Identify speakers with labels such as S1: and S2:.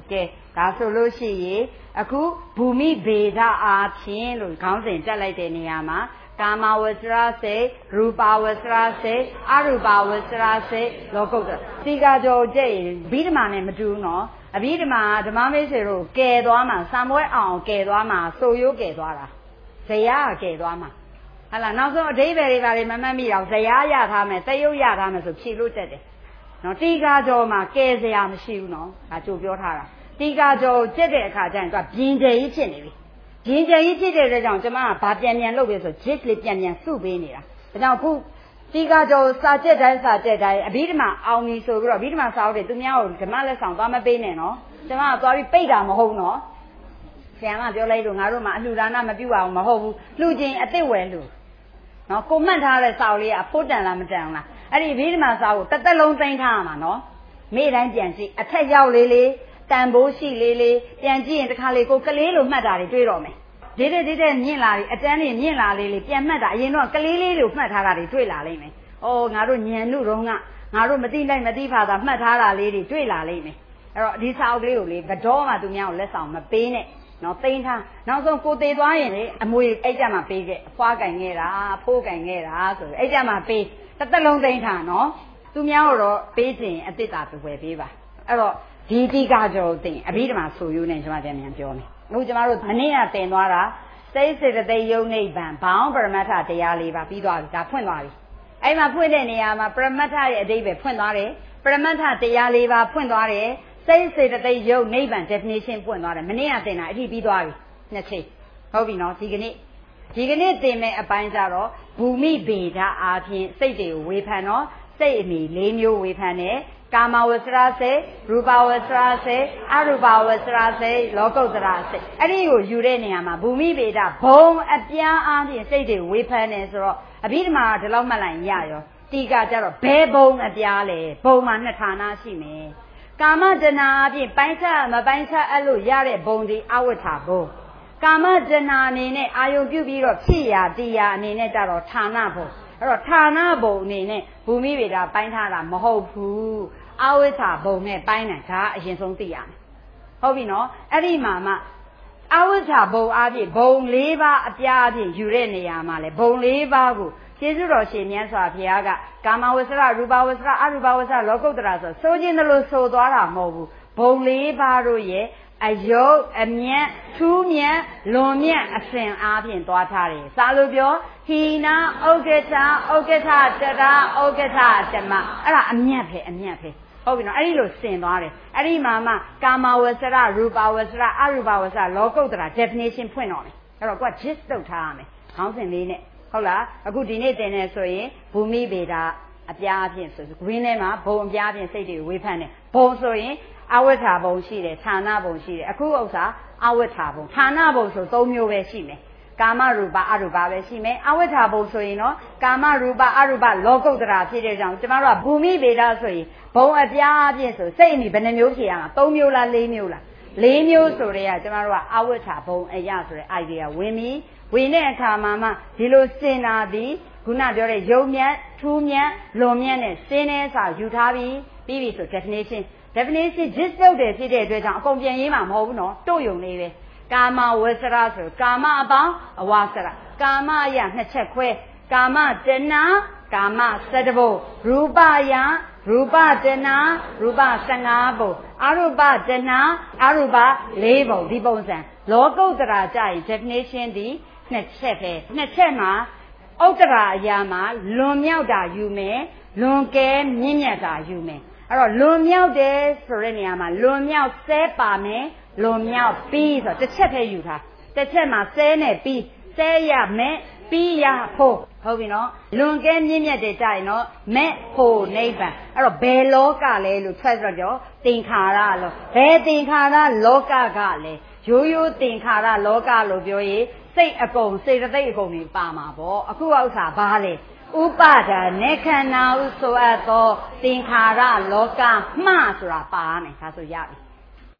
S1: ကဲဒါဆိုလို့ရှိရင်အခုဘူမိဗေဒအားဖြင့်လို့ခေါင်းစဉ်တက်လိုက်တဲ့နေရာမှာကာမဝဆရာစိတ်ရူပဝဆရာစိတ်အရူပဝဆရာစိတ်လောကုတ္တရာတိကာကြောကျက်ရင်အဘိဓမ္မာနဲ့မတူဘူးနော်အဘိဓမ္မာဓမ္မမိတ်ဆွေတို့ကဲသွားမှာစံပွဲအောင်ကဲသွားမှာဆိုရိုးကဲသွားတာဇယားကဲသွားမှာဟလာနောက်ဆုံးအဓိပ္ပာယ်တွေပါလေမမှတ်မိအောင်ဇယားရထားမယ်တယုတ်ရထားမယ်ဆိုဖြေလို့တက်တယ်နော်တိကာကြောမှာကဲစရာမရှိဘူးနော်ဒါကြိုပြောထားတာတိကာကြောကျက်တဲ့အခါကျရင်သူကပြင်းကျယ်ကြီးဖြစ်နေပြီပြင်းကျယ်ကြီးဖြစ်တဲ့အတွက်ကြောင့်ကျမကဘာပြန်လုပ်ပြီဆိုဂျစ်လေးပြန်စုပေးနေတာဒါကြောင့်ခုတိကာကြောစာကျက်တိုင်းအဘိဓမ္မာအောင်ပြီဆိုပြီးတော့အဘိဓမ္မာစာအုပ်တွေသူများကိုဓမ္မလက်ဆောင်သွားမပေးနဲ့နော်ကျမကသွားပြီးပိတ်တာမဟုတ်နော်ဆရာမပြောလိုက်လို့ငါတို့မှအလှူဒါနမပြုအောင်မဟုတ်ဘူးလှူခြင်းအစ်စ်ဝယ်လှူနော်ကိုမှတ်ထားတဲ့စာအုပ်လေးကအဖို့တန်လားမတန်လားအဲ့ဒီအဘိဓမ္မာစာအုပ်တစ်သက်လုံးသိမ်းထားရမှာနော်မေ့တိုင်းပြန်ကြည့်အထက်ရောက်လေးတန်ဖိုးရှိလေးပြန်ကြည့်ရင်တစ်ခါလေကိုကလေးလိုမှတ်တာတွေတွေ့တော့မယ်ဒီတဲ့မြင့်လာပြီအတန်းတွေမြင့်လာလေးပြန်မှတ်တာအရင်တော့ကလေးလေးလိုမှတ်ထားတာတွေတွေ့လာလိမ့်မယ်။အော်ငါတို့ညံနုတုန်းကငါတို့မသိလိုက်မသိဖာသာမှတ်ထားတာလေးတွေတွေ့လာလိမ့်မယ်။အဲ့တော့ဒီစာအုပ်လေးကိုလေဘတော်မှသူများကိုလက်ဆောင်မပေးနဲ့နော်သိမ်းထားနောက်ဆုံးကိုသေးသွားရင်လေအမွေအဲ့ကြမှာပေးခဲ့အဖွားကင်ခဲ့တာဖိုးကင်ခဲ့တာဆိုအဲ့ကြမှာပေးတစ်သက်လုံးသိမ်းထားနော်သူများတော့ပေးခြင်းအတစ်တာဝယ်ပေးပါအဲ့တော့ဒီတိကာကြောသိအဘိဓမ္မာဆိုရိုးနဲ့ကျွန်မပြန်ပြောမယ်အခုကျွန်တော်တို့မနေ့ကတင်သွားတာစိတ်စေတသိက်ယုံနိဗ္ဗာန်ဘောင်းပရမတ္ထတရား၄ပါးပြီးသွားပြီဒါဖွင့်သွားပြီအဲ့မှာဖွင့်တဲ့နေရာမှာပရမတ္ထရဲ့အဓိပ္ပာယ်ဖွင့်သွားတယ်ပရမတ္ထတရား၄ပါးဖွင့်သွားတယ်စိတ်စေတသိက်ယုံနိဗ္ဗာန် definition ပွင့်သွားတယ်မနေ့ကတင်တာအထိပြီးသွားပြီနှစ်ချိန်ဟုတ်ပြီနော်ဒီကနေ့တင်မဲ့အပိုင်းကြတော့ဘူမိဗေဒအားဖြင့်စိတ်တွေကိုဝေဖန်တော့စိတ်အမည်၄မျိုးဝေဖန်တယ်ကာမဝဆရာစိတ်ရူပဝဆရာစိတ်အရူပဝဆရာစိတ်လောကုတ္တရာစိတ်အဲ့ဒီကိုယူတဲ့နေရာမှာဘူမိဗေဒဘုံအပြားအားဖြင့်စိတ်တွေဝေဖန်တယ်ဆိုတော့အဘိဓမ္မာကဒီလောက်မှတ်လိုက်ရရောတိကကြတော့ဘယ်ဘုံအပြားလဲဘုံမှာနှစ်ဌာနရှိမယ်ကာမတဏှာအပြင်ပိုင်းခြားမပိုင်းခြားအဲ့လိုရတဲ့ဘုံဒီအဝိဌာဘုံကာမတဏှာအနေနဲ့အာယုံပြုပြီးတော့ဖြစ်ရာတရားအနေနဲ့ကြတော့ဌာနဘုံအဲ့တော့ဌာနဘုံအနေနဲ့ဘူမိဗေဒပိုင်းထားတာမဟုတ်ဘူးအဝိဌာဘုံနဲ့ပိုင်းတယ်ဒါအရင်ဆုံးသိရမယ်ဟုတ်ပြီနော်အဲ့ဒီမှာမှအဝိဌာဘုံအပြည့်ဘုံ၄ပါးအပြားအပြည့်ယူတဲ့နေရာမှာလေဘုံ၄ပါးကိုကျေးဇူးတော်ရှင်မြတ်စွာဘုရားကကာမဝဆရာရူပဝဆရာအရူပဝဆရာလောကုတ္တရာဆိုခြင်းလို့ဆိုသွားတာမဟုတ်ဘူးဘုံ၄ပါးတို့ရဲ့အယုတ်အမြတ်ထူးမြတ်လွန်မြတ်အစဉ်အားဖြင့်သွားထားတယ်စာလို့ပြောဟိနာဥက္ကဋ္ဌတရာဥက္ကဋ္ဌဓမ္မအဲ့ဒါအမြတ်ဟုတ်ပြီနော်အဲ့ဒီလိုဆင်သွားတယ်အဲ့ဒီမှာမှကာမဝဆရာရူပဝဆရာအရူပဝဆရာလောကုတ္တရာ definition ဖွင့်တော့မယ်အဲ့တော့ကိုက gist တုတ်ထားရမယ်ခေါင်းစဉ်လေးနဲ့ဟုတ်လားအခုဒီနေ့တင်နေဆိုရင်ဘူမိဗေဒအပြားအဖြစ်ဆို green ထဲမှာဘုံအပြားအဖြစ်စိတ်တွေဝေဖန်တယ်ဘုံဆိုရင်အဝိဌာဘုံရှိတယ်ဌာနဘုံရှိတယ်အခုဥစ္စာအဝိဌာဘုံဌာနဘုံဆို၃မျိုးပဲရှိမယ်ကာမရူပအရူပပဲရှိမယ်အဝိဌာဘုံဆိုရင်တော့ကာမရူပအရူပလောကုတ္တရာဖြစ်တဲ့ကြောင့်ကျမတို့ကဘူမိဗေဒဆိုရင်ဘုံအပြားအဖြစ်ဆိုစိတ်အမိဘယ်နှမျိုးဖြစ်ရမှာ၃မျိုးလား၄မျိုးလား၄မျိုးဆိုတဲ့ကကျမတို့ကအဝိဌာဘုံအရာဆိုတဲ့ idea ဝင်ပြီးဝင်တဲ့အခါမှာမှဒီလိုစင်တာသည်ခုနပြောတဲ့ယုံမြတ်ထူးမြတ်လွန်မြတ်နဲ့စင်းနေစာယူထားပြီးပြီးပြီဆို definition gist လုပ်တယ်ဖြစ်တဲ့အတွက်ကြောင့်အကုန်ပြန်ရေးမှာမဟုတ်ဘူးနော်တို့ယုံနေပဲကာမဝဆရာဆိုကာမအပေါင်းအဝဆရာကာမအရာနှစ်ချက်ခွဲကာမတဏ္ဍကာမ7ဘုံရူပအရာရူပတဏ္ဍရူပ15ဘုံအရူပတဏ္ဍအရူပ4ဘုံဒီပုံစံလောကုတ္တရာကြရင် definition ဒီနှစ်ချက်ပဲနှစ်ချက်မှာဥတ္တရာအရာမှာလွန်မြောက်တာယူမယ်လွန်ကဲမြင့်မြတ်တာယူမယ်အဲ့တော့လွန်မြောက်တယ်ဆိုတဲ့နေရာမှာလွန်မြောက်ဆဲပါမယ်လွန်မြောက်ပြီးဆိုတစ်ချက်ပဲယူထားတစ်ချက်မှာဆဲနဲ့ပြီးဆဲရမယ်ပြီးရဖို့ဟုတ်ပြီနော်လွန်ကဲမြင့်မြတ်တယ်ကြရင်တော့မဲ့ဖို့နိဗ္ဗာန်အဲ့တော့ဘယ်လောကလဲလို့ထွက်ဆိုတော့သင်္ခါရလို့ဘယ်သင်္ခါရလောကကလဲရိုးရိုးသင်္ခါရလောကလို့ပြောရင်စိတ်အကုန်စေတသိက်အကုန်တွေပါမှာပေါ့အခုဥစ္စာဘာလဲဥပါဒာနေခန္ဓာဟုဆိုအပ်သောသင်္ခါရလောကမှဆိုတာပါမယ်ဒါဆိုရပြီ